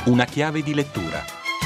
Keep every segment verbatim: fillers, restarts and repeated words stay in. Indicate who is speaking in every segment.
Speaker 1: Una chiave di lettura.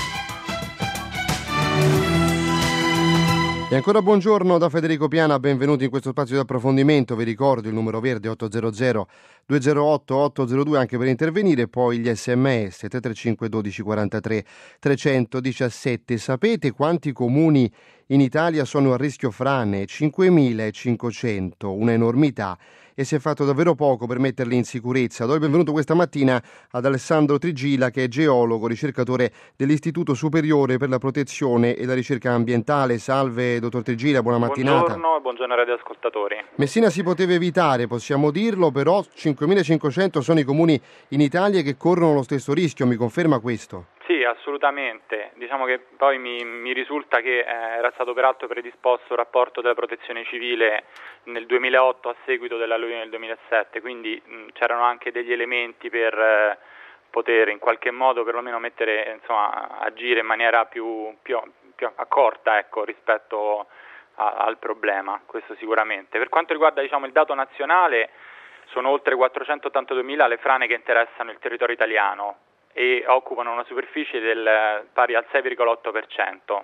Speaker 2: E ancora buongiorno da Federico Piana, benvenuti in questo spazio di approfondimento. Vi ricordo il numero verde otto zero zero due zero otto otto zero due anche per intervenire, poi gli sms tre tre cinque uno due quattro tre tre uno sette. Sapete quanti comuni in Italia sono a rischio frane? cinquemilacinquecento, un'enormità, e si è fatto davvero poco per metterli in sicurezza. Do il benvenuto questa mattina ad Alessandro Trigila, che è geologo, ricercatore dell'Istituto Superiore per la Protezione e la Ricerca Ambientale. Salve dottor Trigila, buona mattinata.
Speaker 3: Buongiorno e buongiorno ai radioascoltatori.
Speaker 2: Messina si poteva evitare, possiamo dirlo, però cinquemilacinquecento sono i comuni in Italia che corrono lo stesso rischio, mi conferma questo?
Speaker 3: Sì, assolutamente. Diciamo che poi mi, mi risulta che eh, era stato peraltro predisposto un rapporto della Protezione Civile nel duemilaotto a seguito dell'alluvione del duemilasette, quindi mh, c'erano anche degli elementi per eh, poter in qualche modo perlomeno mettere, insomma, agire in maniera più, più, più accorta, ecco, rispetto a, al problema, questo sicuramente. Per quanto riguarda, diciamo, il dato nazionale, sono oltre quattrocentottantaduemila le frane che interessano il territorio italiano e occupano una superficie del, pari al sei virgola otto per cento.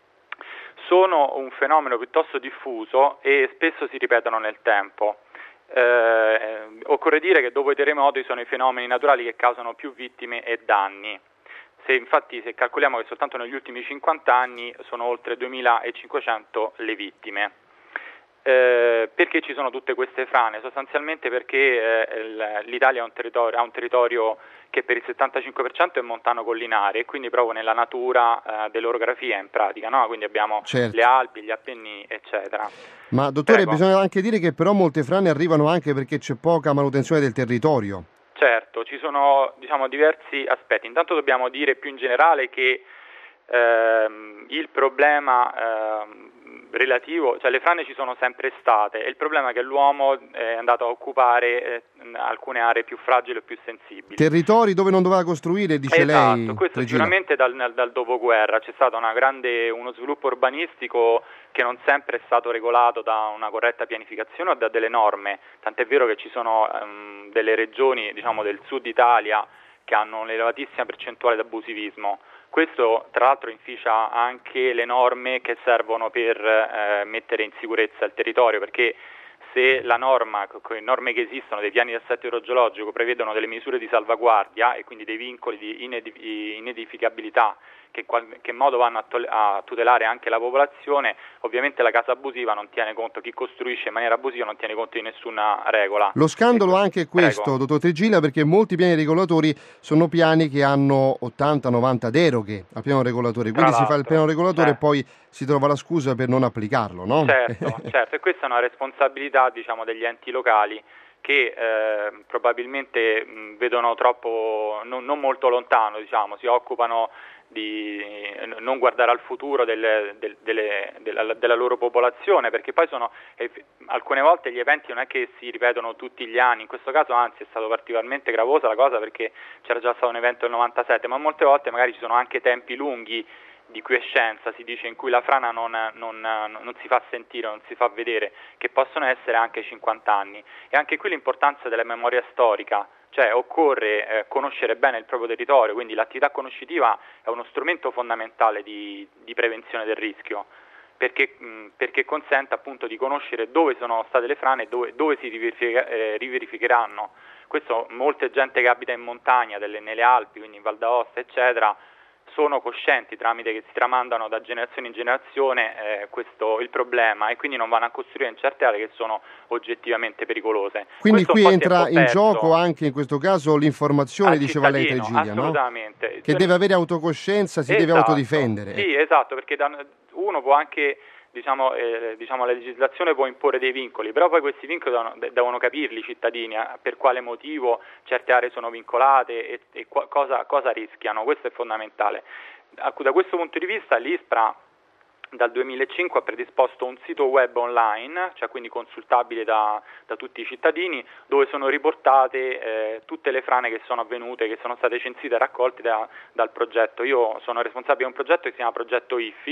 Speaker 3: Sono un fenomeno piuttosto diffuso e spesso si ripetono nel tempo. Eh, occorre dire che dopo i terremoti sono i fenomeni naturali che causano più vittime e danni. Se infatti se calcoliamo che soltanto negli ultimi cinquanta anni sono oltre duemilacinquecento le vittime. Eh, perché ci sono tutte queste frane? Sostanzialmente perché eh, l'Italia ha un, territorio, ha un territorio che per il settantacinque per cento è montano collinare e quindi proprio nella natura eh, dell'orografia in pratica, no? Quindi abbiamo
Speaker 2: certo.
Speaker 3: le Alpi, gli Appennini, eccetera.
Speaker 2: Ma dottore,
Speaker 3: Prego.
Speaker 2: Bisogna anche dire che però molte frane arrivano anche perché c'è poca manutenzione del territorio.
Speaker 3: Certo, ci sono, diciamo, diversi aspetti. Intanto dobbiamo dire più in generale che ehm, il problema ehm, relativo, cioè le frane ci sono sempre state e il problema è che l'uomo è andato a occupare eh, alcune aree più fragili e più sensibili.
Speaker 2: Territori dove non doveva costruire, dice
Speaker 3: esatto,
Speaker 2: lei.
Speaker 3: Questo
Speaker 2: Regina.
Speaker 3: Sicuramente dal, dal dopoguerra c'è stato una grande, uno sviluppo urbanistico che non sempre è stato regolato da una corretta pianificazione o da delle norme, tant'è vero che ci sono um, delle regioni, diciamo, del sud Italia che hanno un'elevatissima percentuale di abusivismo. Questo tra l'altro inficia anche le norme che servono per eh, mettere in sicurezza il territorio, perché se la norma, le norme che esistono dei piani di assetto idrogeologico prevedono delle misure di salvaguardia e quindi dei vincoli di inedif- inedificabilità che in qualche modo vanno a, to- a tutelare anche la popolazione, ovviamente la casa abusiva non tiene conto, chi costruisce in maniera abusiva non tiene conto di nessuna regola.
Speaker 2: Lo scandalo
Speaker 3: e,
Speaker 2: anche è questo,
Speaker 3: prego.
Speaker 2: dottor Trigila, perché molti piani regolatori sono piani che hanno ottanta novanta deroghe al piano regolatore, quindi si fa il piano regolatore
Speaker 3: eh.
Speaker 2: e poi si trova la scusa per non applicarlo, no?
Speaker 3: Certo, certo, e questa è una responsabilità, diciamo, degli enti locali che eh, probabilmente mh, vedono troppo, non, non molto lontano, diciamo, si occupano di non guardare al futuro del, del, delle, della, della loro popolazione, perché poi sono eh, alcune volte gli eventi non è che si ripetono tutti gli anni, in questo caso anzi è stato particolarmente gravosa la cosa perché c'era già stato un evento del novantasette, ma molte volte magari ci sono anche tempi lunghi di quiescenza, si dice, in cui la frana non, non, non si fa sentire, non si fa vedere, che possono essere anche cinquanta anni. E anche qui l'importanza della memoria storica, cioè occorre eh, conoscere bene il proprio territorio, quindi l'attività conoscitiva è uno strumento fondamentale di, di prevenzione del rischio, perché, mh, perché consente appunto di conoscere dove sono state le frane e dove, dove si riverifica, eh, riverificheranno. Questo molte gente che abita in montagna, delle, nelle Alpi, quindi in Val d'Aosta, eccetera, sono coscienti tramite che si tramandano da generazione in generazione eh, questo il problema e quindi non vanno a costruire in certe aree che sono oggettivamente pericolose.
Speaker 2: Quindi
Speaker 3: questo
Speaker 2: qui entra in
Speaker 3: perso.
Speaker 2: gioco anche in questo caso l'informazione,
Speaker 3: Al
Speaker 2: diceva lei
Speaker 3: cittadino,
Speaker 2: Trigila,
Speaker 3: assolutamente.
Speaker 2: no? Che deve avere autocoscienza, si
Speaker 3: esatto,
Speaker 2: deve autodifendere.
Speaker 3: Sì, esatto, perché da, uno può anche, diciamo, eh, diciamo, la legislazione può imporre dei vincoli, però poi questi vincoli devono, devono capirli i cittadini, eh, per quale motivo certe aree sono vincolate e, e qua, cosa, cosa rischiano, questo è fondamentale. Da questo punto di vista l'ISPRA dal duemilacinque ha predisposto un sito web online, cioè quindi consultabile da, da tutti i cittadini, dove sono riportate eh, tutte le frane che sono avvenute, che sono state censite e raccolte da, dal progetto. Io sono responsabile di un progetto che si chiama Progetto I F I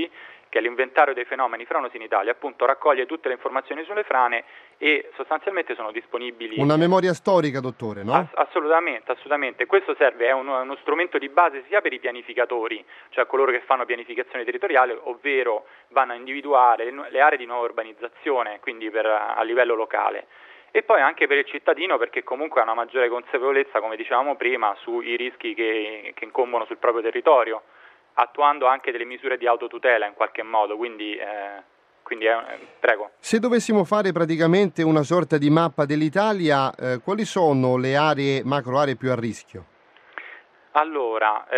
Speaker 3: che è l'inventario dei fenomeni franosi in Italia, appunto raccoglie tutte le informazioni sulle frane e sostanzialmente sono disponibili.
Speaker 2: Una memoria storica, dottore, no?
Speaker 3: Ass- assolutamente, assolutamente. Questo serve, è uno, uno strumento di base sia per i pianificatori, cioè coloro che fanno pianificazione territoriale, ovvero vanno a individuare le, le aree di nuova urbanizzazione, quindi per, a livello locale. E poi anche per il cittadino, perché comunque ha una maggiore consapevolezza, come dicevamo prima, sui rischi che, che incombono sul proprio territorio, attuando anche delle misure di autotutela in qualche modo, quindi, eh, quindi eh, prego.
Speaker 2: Se dovessimo fare praticamente una sorta di mappa dell'Italia, eh, quali sono le aree, macro aree più a rischio?
Speaker 3: Allora,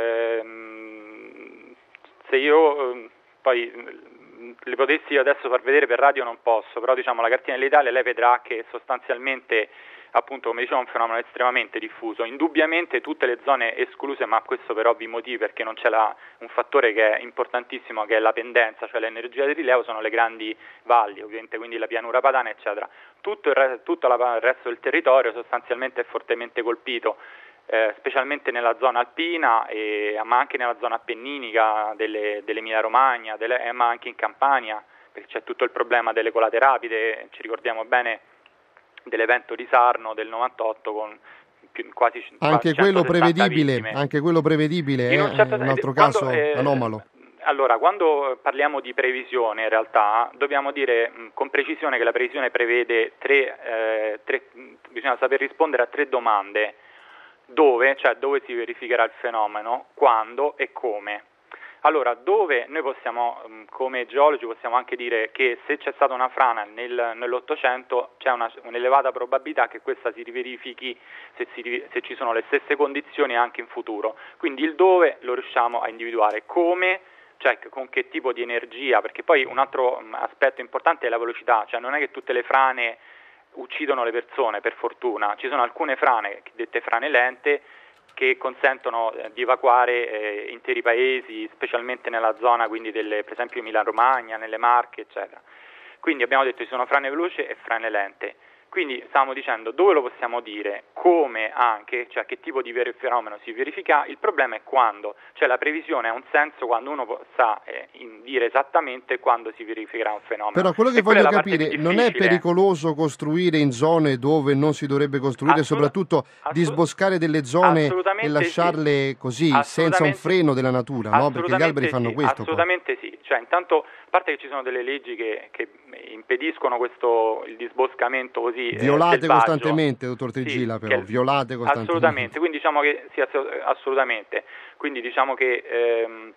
Speaker 3: ehm, se io eh, poi le potessi io adesso far vedere per radio non posso, però diciamo la cartina dell'Italia lei vedrà che sostanzialmente, appunto come dicevo, è un fenomeno estremamente diffuso, indubbiamente tutte le zone escluse, ma questo per ovvi motivi, perché non c'è la, un fattore che è importantissimo, che è la pendenza, cioè l'energia di rilievo, sono le grandi valli, ovviamente, quindi la pianura padana eccetera. Tutto il, re, tutto la, il resto del territorio sostanzialmente è fortemente colpito, Eh, specialmente nella zona alpina, e, ma anche nella zona appenninica delle, dell'Emilia Romagna, delle, eh, ma anche in Campania, perché c'è tutto il problema delle colate rapide, ci ricordiamo bene dell'evento di Sarno del novantotto con più, quasi
Speaker 2: anche quello prevedibile,
Speaker 3: vittime.
Speaker 2: Anche quello prevedibile è un, certo, un altro quando, caso eh, anomalo.
Speaker 3: Allora, quando parliamo di previsione, in realtà dobbiamo dire mh, con precisione che la previsione prevede tre, eh, tre, bisogna saper rispondere a tre domande. Dove, cioè dove si verificherà il fenomeno, quando e come. Allora, dove noi possiamo, come geologi, possiamo anche dire che se c'è stata una frana nel, nell'Ottocento c'è una, un'elevata probabilità che questa si riverifichi se, si, se ci sono le stesse condizioni anche in futuro. Quindi il dove lo riusciamo a individuare, come, cioè con che tipo di energia, perché poi un altro aspetto importante è la velocità, cioè non è che tutte le frane uccidono le persone, per fortuna. Ci sono alcune frane, dette frane lente, che consentono eh, di evacuare eh, interi paesi, specialmente nella zona, quindi delle, per esempio Emilia Romagna, nelle Marche, eccetera. Quindi abbiamo detto ci sono frane veloci e frane lente. Quindi stavamo dicendo dove lo possiamo dire, come anche, cioè che tipo di fenomeno si verifica. Il problema è quando, cioè la previsione ha un senso quando uno sa eh, dire esattamente quando si verificherà un fenomeno.
Speaker 2: Però quello che
Speaker 3: e
Speaker 2: voglio capire, non è pericoloso costruire in zone dove non si dovrebbe costruire, Assolut- soprattutto assolut- disboscare delle zone e lasciarle sì. così, senza un freno della natura, no? Perché gli alberi fanno
Speaker 3: sì,
Speaker 2: questo.
Speaker 3: Assolutamente poi. Sì, cioè intanto, a parte che ci sono delle leggi che, che impediscono questo, il disboscamento così
Speaker 2: violate
Speaker 3: selvaggio.
Speaker 2: costantemente, dottor Trigila, sì, però, violate costantemente.
Speaker 3: Assolutamente, quindi diciamo che sì, assolutamente. Quindi diciamo che ehm,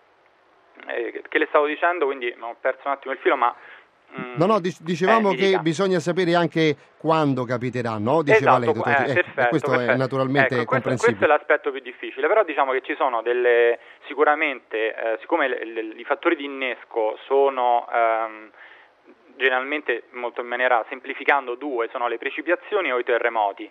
Speaker 3: eh, che le stavo dicendo, quindi ho perso un attimo il filo, ma
Speaker 2: mm, No, no, dicevamo eh, che dica. Bisogna sapere anche quando capiterà, no? Diceva
Speaker 3: esatto,
Speaker 2: lei, dottor
Speaker 3: eh, perfetto,
Speaker 2: eh, questo
Speaker 3: perfetto.
Speaker 2: è naturalmente
Speaker 3: ecco, questo,
Speaker 2: comprensibile.
Speaker 3: Questo è l'aspetto più difficile, però diciamo che ci sono delle, sicuramente, eh, siccome le, le, i fattori di innesco sono ehm, generalmente, molto in maniera semplificando, due, sono le precipitazioni o i terremoti.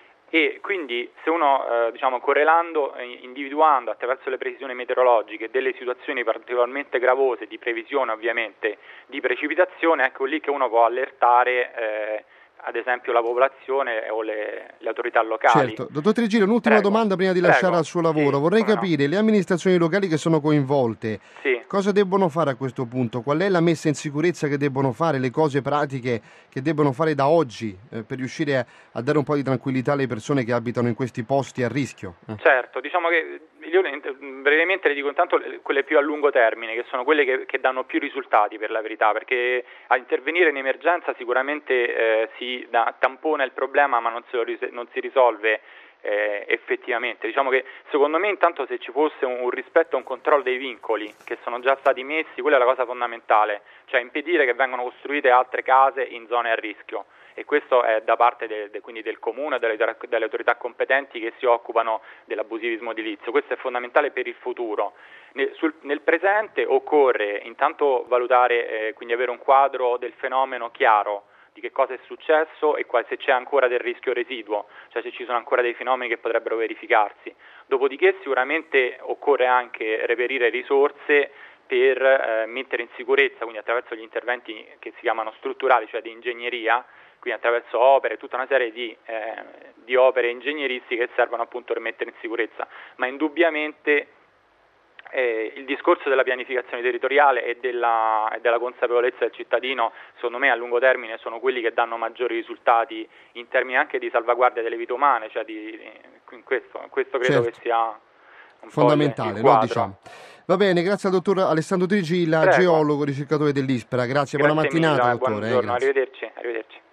Speaker 3: E quindi se uno, eh, diciamo, correlando, eh, individuando attraverso le previsioni meteorologiche delle situazioni particolarmente gravose di previsione ovviamente di precipitazione, ecco lì che uno può allertare eh, ad esempio la popolazione o le, le autorità locali.
Speaker 2: Certo. Dottor Trigila, un'ultima
Speaker 3: Prego.
Speaker 2: domanda prima di
Speaker 3: Prego.
Speaker 2: lasciare al suo lavoro.
Speaker 3: Sì,
Speaker 2: Vorrei capire,
Speaker 3: no.
Speaker 2: le amministrazioni locali che sono coinvolte,
Speaker 3: sì.
Speaker 2: cosa debbono fare a questo punto? Qual è la messa in sicurezza che debbono fare, le cose pratiche che debbono fare da oggi eh, per riuscire a, a dare un po' di tranquillità alle persone che abitano in questi posti a rischio? Eh.
Speaker 3: Certo, diciamo che io brevemente le dico intanto quelle più a lungo termine, che sono quelle che, che danno più risultati per la verità, perché a intervenire in emergenza sicuramente eh, si da, tampona il problema, ma non, se lo, non si risolve eh, effettivamente. Diciamo che secondo me intanto se ci fosse un, un rispetto e un controllo dei vincoli che sono già stati messi, quella è la cosa fondamentale, cioè impedire che vengano costruite altre case in zone a rischio. E questo è da parte de, de, quindi del comune e delle, delle autorità competenti che si occupano dell'abusivismo edilizio. Questo è fondamentale per il futuro. Nel, sul, nel presente occorre intanto valutare, eh, quindi avere un quadro del fenomeno chiaro, di che cosa è successo e qual, se c'è ancora del rischio residuo, cioè se ci sono ancora dei fenomeni che potrebbero verificarsi. Dopodiché sicuramente occorre anche reperire risorse per eh, mettere in sicurezza, quindi attraverso gli interventi che si chiamano strutturali, cioè di ingegneria, quindi attraverso opere, tutta una serie di, eh, di opere ingegneristiche che servono appunto per mettere in sicurezza, ma indubbiamente Eh, il discorso della pianificazione territoriale e della, e della consapevolezza del cittadino, secondo me a lungo termine sono quelli che danno maggiori risultati in termini anche di salvaguardia delle vite umane, cioè di, di questo, questo credo
Speaker 2: certo.
Speaker 3: che sia un
Speaker 2: fondamentale,
Speaker 3: po' il, il
Speaker 2: no, diciamo. Va bene, grazie al dottor Alessandro Trigilla,
Speaker 3: Prego.
Speaker 2: geologo, ricercatore dell'ISPRA. Grazie,
Speaker 3: Grazie
Speaker 2: buona mattinata,
Speaker 3: mille,
Speaker 2: dottore.
Speaker 3: buongiorno,
Speaker 2: Eh, grazie.
Speaker 3: arrivederci, arrivederci.